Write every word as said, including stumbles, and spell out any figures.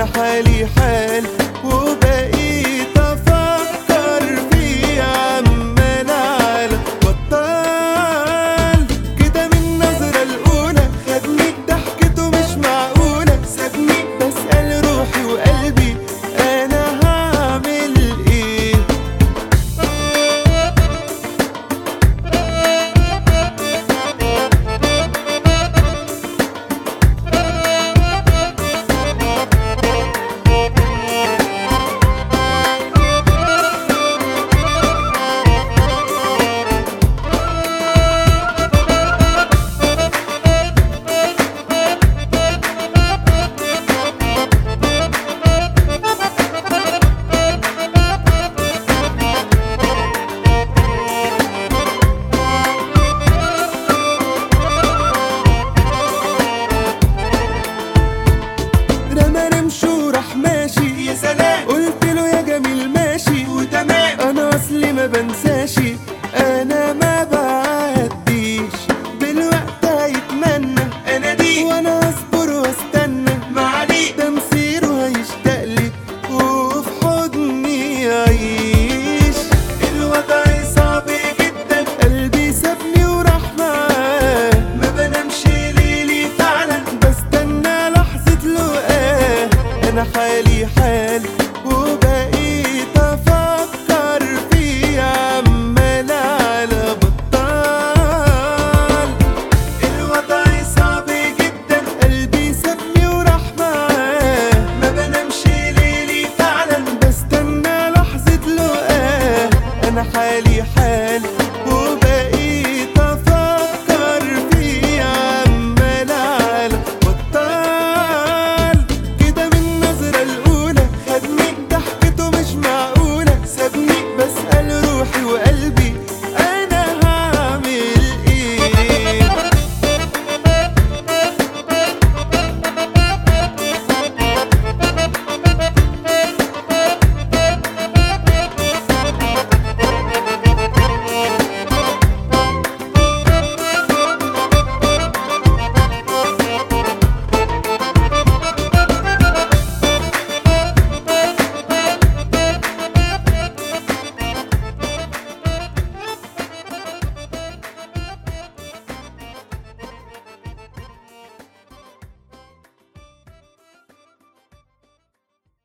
حالي حال وبقيت افكر فيه عمال على بطال كده. من نظرة الاولى خدني ضحكته مش معقولة، سابني بسأل روحي وقلبي انا هعمل ايه. رمى رمش وراح ماشي، يا سلام قلت له يا جميل ماشي وتمام. انا اصلي ما بنساشي، انا ما بعديش بالوقت هيتمنى انا دي، وانا اصبر واستنى معلي ده مصيره هيشتاق لي وفي حضني يعيش. الوضع صعب جدا، قلبي سابني وراح معاه، ما بنامش ليلي فعلا بستنى لحظة لقاه. انا حالي